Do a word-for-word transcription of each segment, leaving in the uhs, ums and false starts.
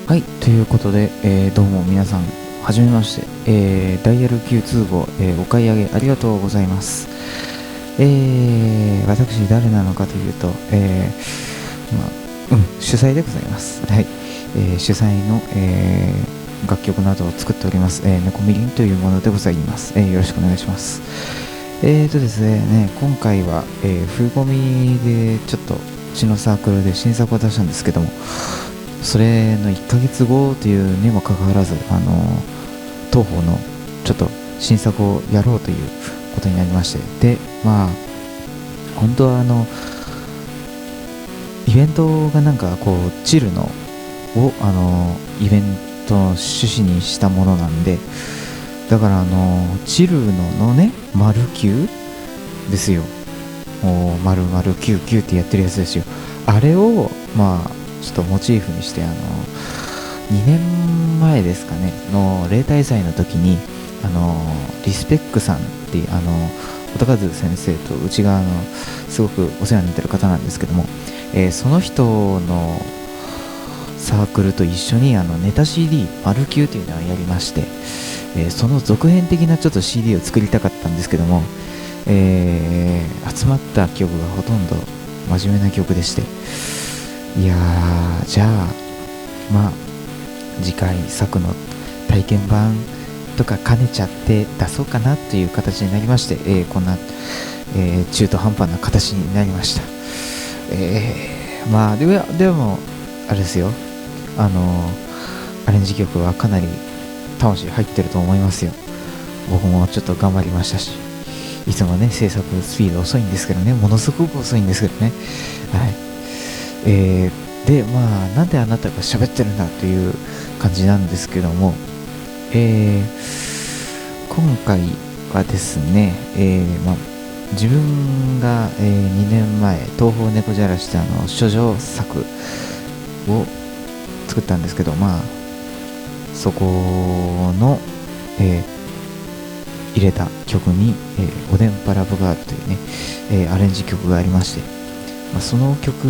はい、ということで、えーどうも皆さん、はじめまして、えーダイヤル キューツー 号、えーお買い上げありがとうございます。えー私、誰なのかというと、えーまあ、うん、主催でございます。はい、えー主催の、えー楽曲などを作っております、えー、猫みりんというものでございます。えーよろしくお願いします。えーとですね、ね今回は、えー冬込みでちょっと、うちのサークルで新作を出したんですけども、それのいっかげつごというにもかかわらず、あの当方のちょっと新作をやろうということになりまして、で、まあ、本当はあの、イベントがなんかこう、チルのを、あのイベントの趣旨にしたものなんで、だからあのチルののね、丸きゅうですよ。もう、丸々きゅうきゅうってやってるやつですよ。あれを、まあ、ちょっとモチーフにして、あの、にねんまえですかね、の例大祭の時に、あの、リスペックさんっていう、あの、音数先生とうちが、あの、すごくお世話になってる方なんですけども、えーその人のサークルと一緒に、あの、ネタ シーディー、丸きゅうっていうのをやりまして、えーその続編的なちょっと シーディー を作りたかったんですけども、えー集まった曲がほとんど真面目な曲でして、いやー、じゃあ、まあ、次回作の体験版とか兼ねちゃって出そうかなという形になりまして、えーこんな、えー中途半端な形になりました。えー、まあ、でも、でも、あれですよ、あのーアレンジ曲はかなり魂入ってると思いますよ。僕もちょっと頑張りましたし、いつもね、制作スピード遅いんですけどね、ものすごく遅いんですけどね。はい。えー、で、まあ、なんであなたが喋ってるんだという感じなんですけども、えー、今回はですね、えー、まあ、自分が、えー、にねんまえ、東方猫じゃらしであの、処女作を作ったんですけど、まあ、そこの、えー入れた曲に、えー、おでんぱラブガールというね、えーアレンジ曲がありまして、まあ、その曲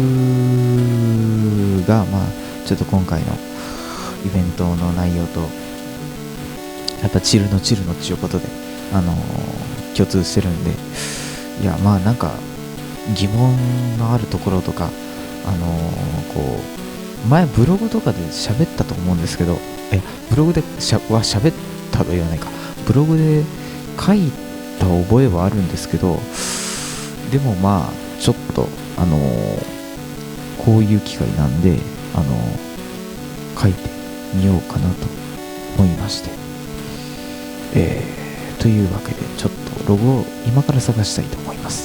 が、まあ、ちょっと今回のイベントの内容と、やっぱチルのチルのっていうことで、あのー共通してるんで、いや、まあなんか、疑問のあるところとか、あのーこう、前ブログとかで喋ったと思うんですけど、え、ブログでしゃは喋ったと言わないか、ブログで書いた覚えはあるんですけど、でもまあ、ちょっと、あのーこういう機会なんで、あのー書いてみようかなと思いまして、えー、というわけで、ちょっとロゴを今から探したいと思います。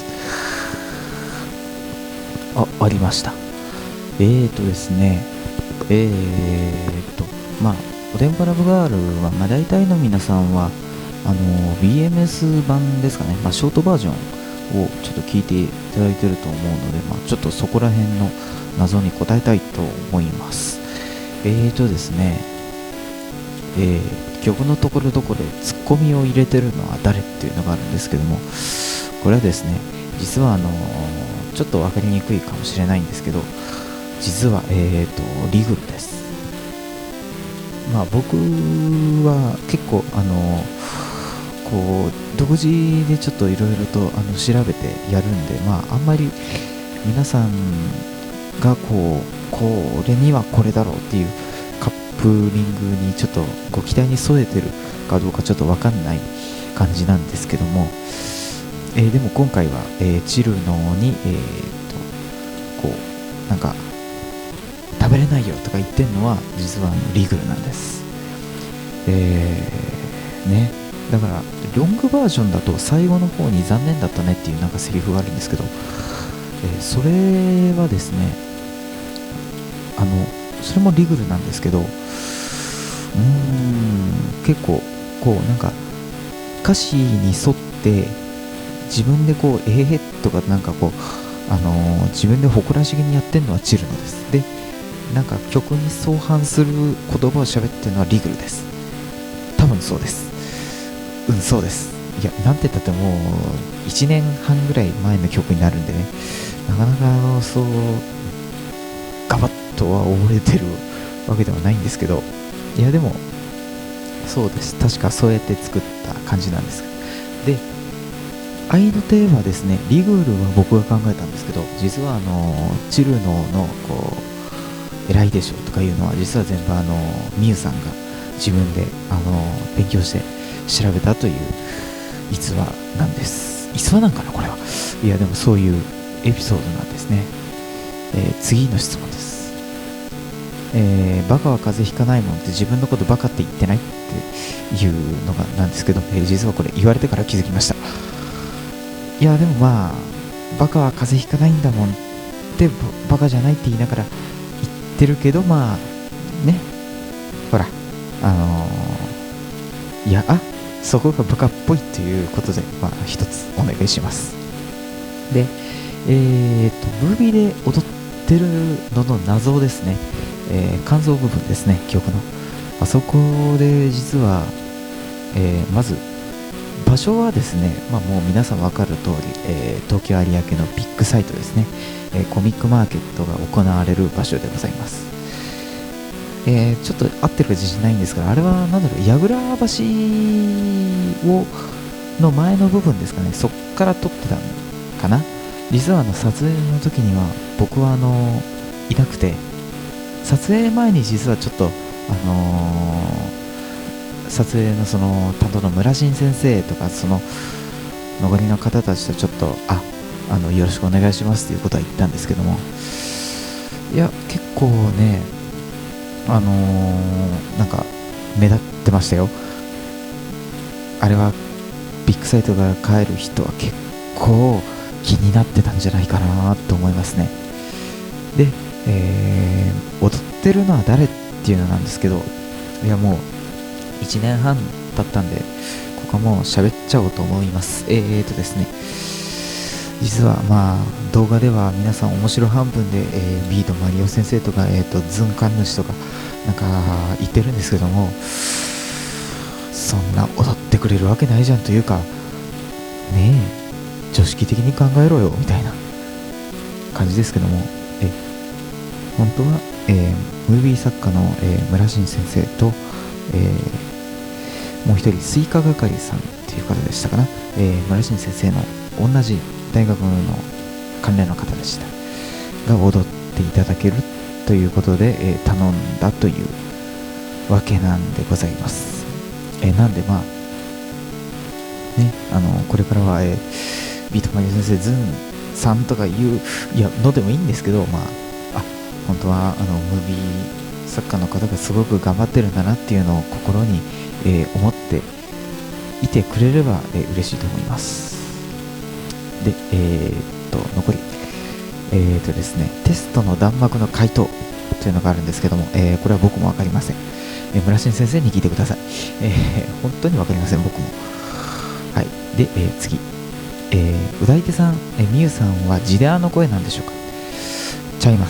あ、ありました。えーとですね、えーと、まあ、おでんぱラブガールは、まあ、大体の皆さんは、あの、ビーエムエス 版ですかね、まあ、ショートバージョンをちょっと聞いていただいてると思うので、まあ、ちょっとそこら辺の謎に答えたいと思います。えーとですね、えー曲のところどころでツッコミを入れてるのは誰っていうのがあるんですけども、これはですね、実はあのちょっと分かりにくいかもしれないんですけど、実は、えーと、リグルです。まあ僕は結構、あのこう、独自でちょっといろいろとあの調べてやるんで、まああんまり皆さんがこう、これにはこれだろうっていうカップリングにちょっとご期待に添えてるかどうかちょっとわかんない感じなんですけども、えーでも今回は、えーチルノに、えーと、こう、なんか、食べれないよとか言ってんのは、実はあのリグルなんです。えー、ね。だから、ロングバージョンだと最後の方に残念だったねっていうなんかセリフがあるんですけど、えーそれはですね、あの、それもリグルなんですけど、うーん、結構、こう、なんか、歌詞に沿って、自分でこう、えーとかなんかこう、あのー自分で誇らしげにやってんのはチルノです。で、なんか曲に相反する言葉を喋ってるのはリグルです。多分そうです。うん、そうです。いや、なんて言ったってもう、いちねんはんぐらい前の曲になるんでね、なかなか、そう、ガバッとは溺れてるわけではないんですけど、いやでもそうです、確かそうやって作った感じなんです。で、愛の手はですね、リグールは僕が考えたんですけど、実はあのチルノのこう偉いでしょとかいうのは、実は全部あのミユさんが自分であの勉強して調べたという逸話なんです。逸話なんかなこれは。いやでもそういうエピソードなんですね。えー次の質問です。えーバカは風邪ひかないもんって自分のことバカって言ってないっていうのがなんですけど、えー実はこれ言われてから気づきました。いやでもまあバカは風邪ひかないんだもんってババカじゃないって言いながら言ってるけど、まあね、ほらあのーいやあそこがバカっぽいということで、まあ一つお願いします。で、えーとムービーで踊ってるのの謎ですね、えー、肝臓部分ですね、曲のあそこで実は、えーまず場所はですね、まあ、もう皆さん分かる通り、えー東京有明のビッグサイトですね、えーコミックマーケットが行われる場所でございます。えーちょっと合ってるか自信ないんですが、あれは何だろう、矢倉橋をの前の部分ですかね、そっから撮ってたのかな。実はあの撮影の時には僕はあのいなくて、撮影前に実はちょっとあのー撮影のその担当の村新先生とかその残りの方たちとちょっとああのよろしくお願いしますということは言ったんですけども、いや結構ね、あのーなんか目立ってましたよ。あれはビッグサイトから帰る人は結構気になってたんじゃないかなと思いますね。で、えー踊ってるのは誰っていうのなんですけど、いやもういちねんはん経ったんで、ここはもう喋っちゃおうと思います。えーとですね、実はまあ動画では皆さん面白半分で、えー、ビートマリオ先生とか、えーとズン神主とかなんか言ってるんですけども、そんな踊ってくれるわけないじゃんというか、ねえ常識的に考えろよみたいな感じですけども、え本当は、えームービー作家の、えー村新先生と、えーもう一人スイカ係さんっていう方でしたかな、えー、村新先生の同じ大学の関連の方でしたが踊っていただけるということで、えー頼んだというわけなんでございます。えーなんでまあね、あのこれからは、えービートマリオ先生ズンさんとか言ういやのでもいいんですけど、まああ本当はあのムービー作家の方がすごく頑張ってるんだなっていうのを心にえー思っていてくれれば、えー嬉しいと思います。で、えーっと、残り、えーっとですね、テストの弾幕の回答というのがあるんですけども、えーこれは僕もわかりません。えー村新先生に聞いてください。えー本当にわかりません、僕も。はい。で、えー次。えー、歌い手さん、えー、みゆさんはジデアの声なんでしょうか？ちゃいます。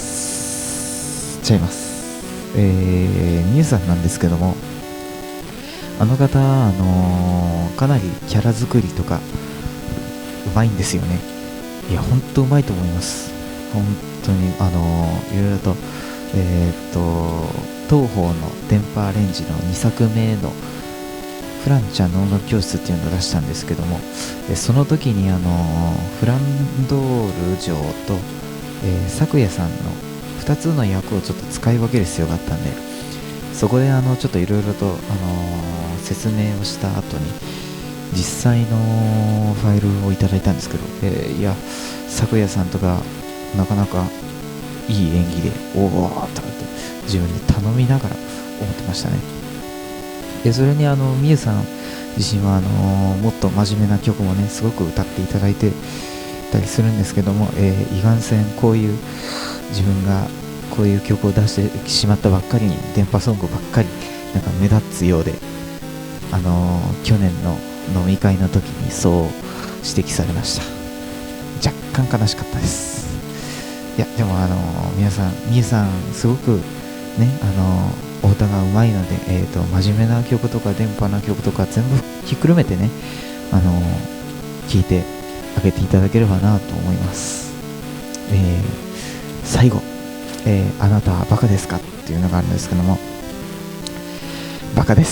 ちゃいます。えー、みゆさんなんですけども、あの方、あのーかなりキャラ作りとかうまいんですよね。いや、ほんとうまいと思います。本当に、あのーいろいろと、えーっと、東宝の電波アレンジのにさくめのフランちゃんの音楽教室っていうのを出したんですけども、えその時に、あのーフランドール城と、えー、咲夜さんのふたつの役をちょっと使い分ける必要があったんで、そこであのちょっといろいろと、あのー説明をした後に実際のファイルをいただいたんですけど、えーいや咲夜さんとかなかなかいい演技でおおとかって自分に頼みながら思ってましたね。でそれにあのみゆさん自身はあのーもっと真面目な曲もねすごく歌っていただいてたりするんですけども、えー、いかんせんこういう自分がこういう曲を出してしまったばっかりに電波ソングばっかりなんか目立つようで、あのー去年の飲み会の時にそう指摘されました。若干悲しかったです。いやでもあのー皆さんみゆさんすごくね、あのーお歌がうまいので、えーと真面目な曲とか電波な曲とか全部ひっくるめてね、あのー聞いてあげていただければなと思います。えー最後、 えー、あなたはバカですかっていうのがあるんですけども、バカです。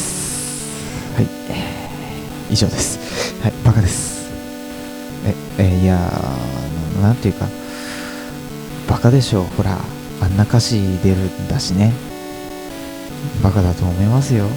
はい、以上です。はい、バカです。え、えー、いやー、なんていうか、バカでしょう。ほら、あんな歌詞出るんだしね。バカだと思いますよ。うん。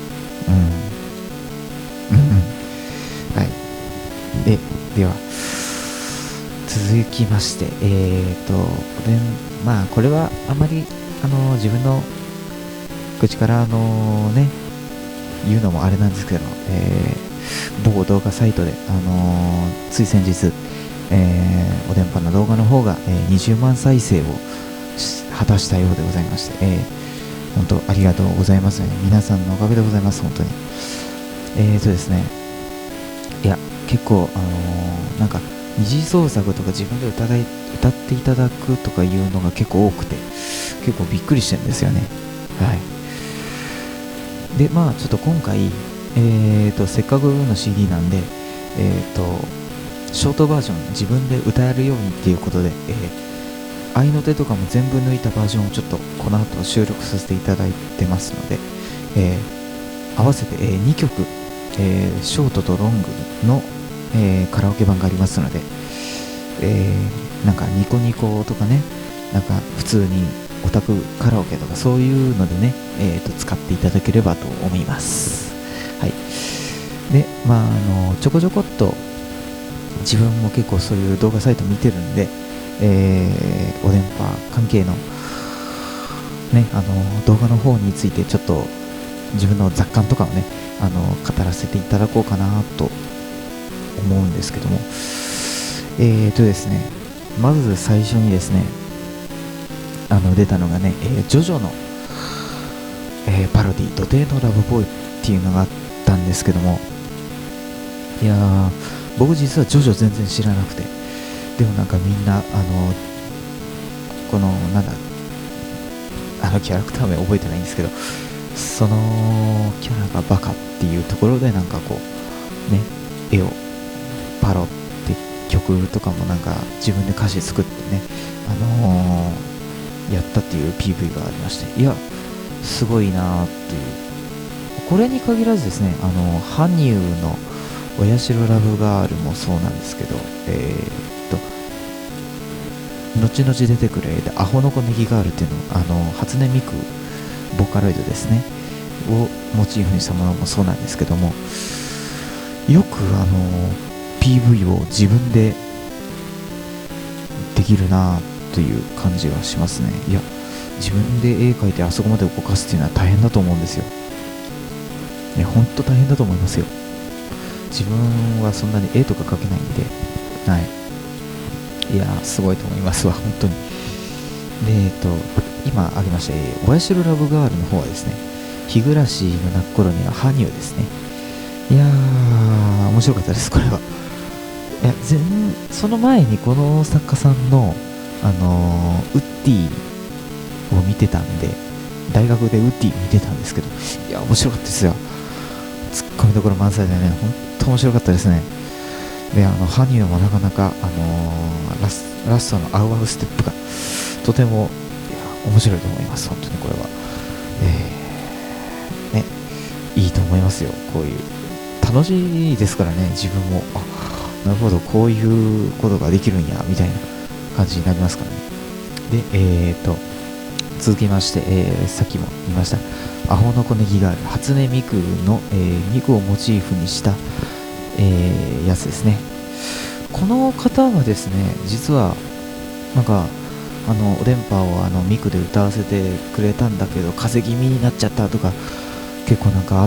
うんうん。はい。で、では、続きまして、えーと、でまあ、これはあまり、あの、自分の口から、あのね、言うのもあれなんですけど、えー、某動画サイトで、あのー、つい先日、えー、お電波の動画の方が、えー、にじゅうまん再生を果たしたようでございまして、えー、本当ありがとうございます、ね、皆さんのおかげでございます。本当にえーとですねいや結構あのー、なんか二次創作とか自分で歌い歌っていただくとかいうのが結構多くて、結構びっくりしてるんですよね。はい。でまあちょっと今回、えーとせっかくの シーディー なんで、えーとショートバージョン自分で歌えるようにっていうことで、えー、合いの手とかも全部抜いたバージョンをちょっとこの後収録させていただいてますので、えー、合わせて、えー、にきょく、えー、ショートとロングの、えー、カラオケ版がありますので、えー、なんかニコニコとかね、なんか普通にオタクカラオケとかそういうのでね、えー、と使っていただければと思います。はい。で、まあ、あのちょこちょこっと自分も結構そういう動画サイト見てるんで、えー、お電波関係のね、あの動画の方についてちょっと自分の雑感とかをね、あの語らせていただこうかなと思うんですけども、えーとですね、まず最初にですね、あの出たのがね、えー、ジョジョの、えー、パロディ、土手のラブボーイっていうのがあったんですけども、いやー、僕実はジョジョ全然知らなくて、でもなんかみんな、あの、この、なんだ、あのキャラクター名覚えてないんですけど、そのキャラがバカっていうところでなんかこう、ね、絵をパロって曲とかもなんか自分で歌詞作ってね、あのー、やったっていう ピーブイ がありまして、いや、すごいなーっていう。これに限らずですね、あの、羽生の親代ラブガールもそうなんですけど、えー、っと、後々出てくる絵でアホの子ネギガールっていうのを、あの、初音ミク、ボーカロイドですね、をモチーフにしたものもそうなんですけども、よくあの、ピーブイ を自分でできるなという感じがしますね。いや、自分で絵描いてあそこまで動かすっていうのは大変だと思うんですよ。ね、ほんと大変だと思いますよ。自分はそんなに絵とか描けないんで、はい。いやー、すごいと思いますわ、本当に。で、えっと、今ありました、えー、親代ラブガールの方はですね、日暮らしの泣く頃には羽生ですね。いやー、面白かったです、これは。いや、全、その前にこの作家さんの、あのー、ウッディを見てたんで、大学でウッディ見てたんですけど、いや、面白かったですよ。ツッコミどころ満載でね、ほんと面白かったですね。で、あの、羽生もなかなか、あのー、ラス、ラストのアウアウステップが、とても、いや、面白いと思います、本当にこれは。えー、ね、いいと思いますよ、こういう。楽しいですからね、自分も。あ、なるほど、こういうことができるんや、みたいな感じになりますからね。で、えーと、続きまして、えー、さっきも言いました、アホの子ネギガール、初音ミクの、えー、ミクをモチーフにした、えー、やつですね。この方はですね、実は、なんか、あの、お電波をあのミクで歌わせてくれたんだけど、風邪気味になっちゃったとか、結構なんかあって、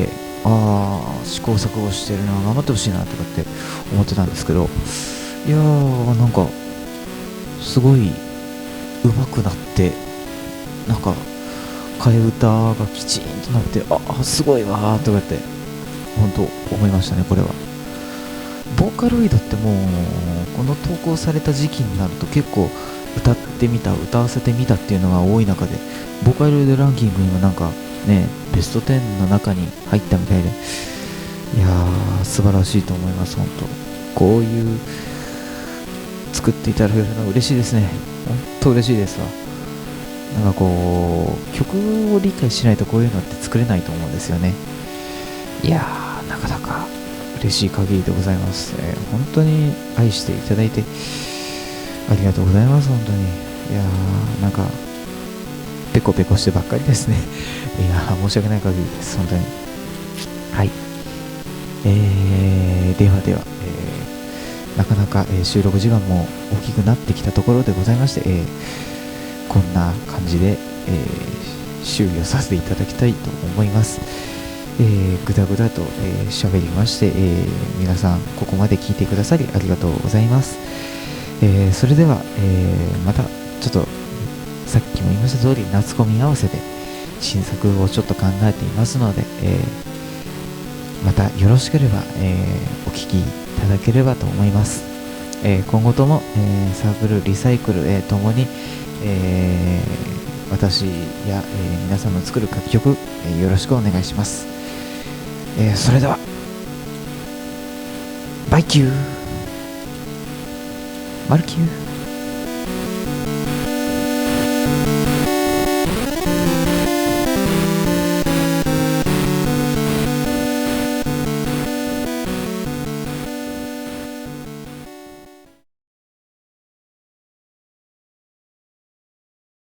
ああ、試行錯誤してるな、頑張ってほしいなとかって思ってたんですけど、いやー、なんか、すごい上手くなって、なんか、替え歌がきちんとなって、ああ、すごいわーとかって、本当思いましたね、これは。ボーカロイドってもう、この投稿された時期になると結構、歌ってみた、歌わせてみたっていうのが多い中で、ボーカロイドランキングにもなんか、ね、ベストじゅうの中に入ったみたいで、いやー、素晴らしいと思います、本当。こういう、作っていただけるのは嬉しいですね。本当嬉しいですわ。 なんかこう曲を理解しないとこういうのって作れないと思うんですよね。いやー、なかなか嬉しい限りでございます、えー、本当に愛していただいてありがとうございます。本当にいやー、なんかペコペコしてばっかりですねいやー、申し訳ない限りです。本当に。はい。えー、ではでは、えー、なかなか、えー、収録時間も大きくなってきたところでございまして、えー、こんな感じで、えー、終了させていただきたいと思います。えー、ぐだぐだと喋、えー、りまして、えー、皆さんここまで聞いてくださりありがとうございます。えー、それでは、えー、またちょっとさっきも言いました通り夏コミ合わせで新作をちょっと考えていますので、えー、またよろしければ、えー、お聞きいただければと思います。えー、今後とも、えー、サークルリサイクル、えー、ともに、えー、私や、えー、皆さんの作る楽曲、えー、よろしくお願いします。えー、それではバイキューマルキュー